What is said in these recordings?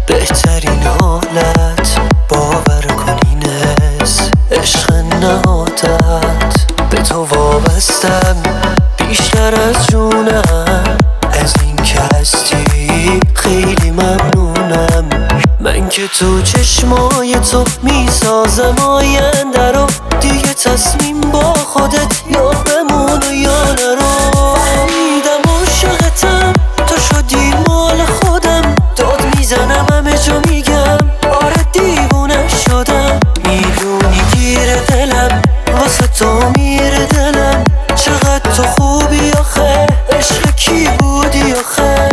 بهترین حالت باور کن اینست، عشق نهادت به تو وابستم بیشتر از جونم. از این که هستی خیلی ممنونم. من که تو چشمای تو میسازم آینده رو، دیگه تصمیم با خودت یا بمون و یا نرو. فهمیدم عاشقتم، تو شدی مال خودم. داد میزنم همه جا میگم آره دیوونه شدم. میدونی گیر دلم واسه تو میره دلم. چقدر تو خوبی آخه، عشق کی بودی آخه.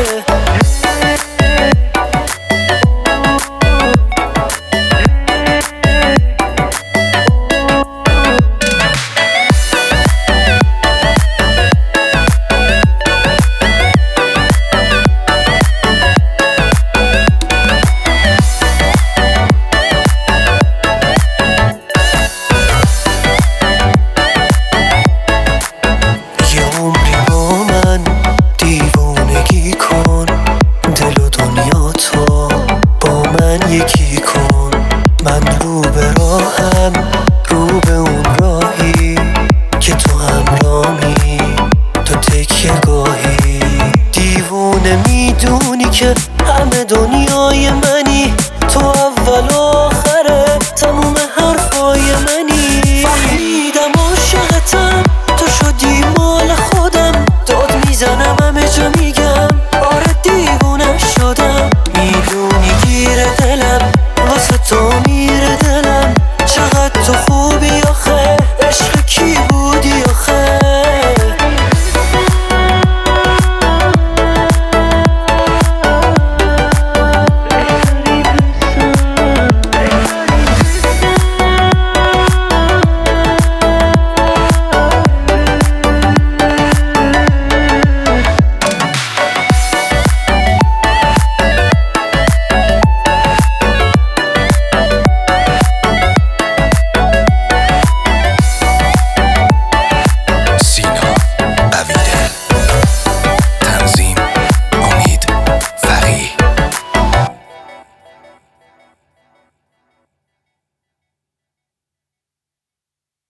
یکی کن من رو به راهم، رو به اون راهی که تو همراهی، تو تکیه گاهی. دیوونه میدونی که همه دنیای منی، تو اول و آخره تموم حرفای منی. فهمیدم عاشقتم، تو شدی مال خودم. داد میزنم همه جا میگم آره دیوونه شدم. میدونی گیر دلم